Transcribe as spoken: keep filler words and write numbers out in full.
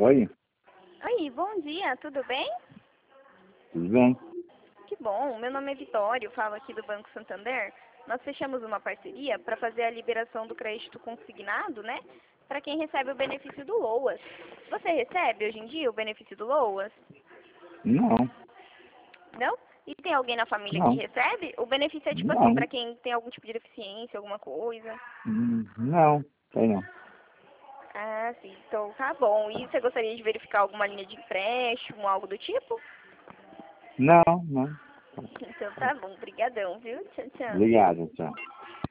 Oi, Oi, bom dia, tudo bem? tudo bem? Que bom, meu nome é Vitório, falo aqui do Banco Santander. Nós fechamos uma parceria para fazer a liberação do crédito consignado, né? Para quem recebe o benefício do LOAS. Você recebe hoje em dia o benefício do LOAS? Não, Não? E tem alguém na família que não, recebe? O benefício é tipo assim, não, para quem tem algum tipo de deficiência, alguma coisa. hum, não, tem não. Ah, sim, então tá bom. E você gostaria de verificar alguma linha de empréstimo, algo do tipo? Não, não. Então tá bom, brigadão, viu? Tchau, tchau. Obrigado, tchau.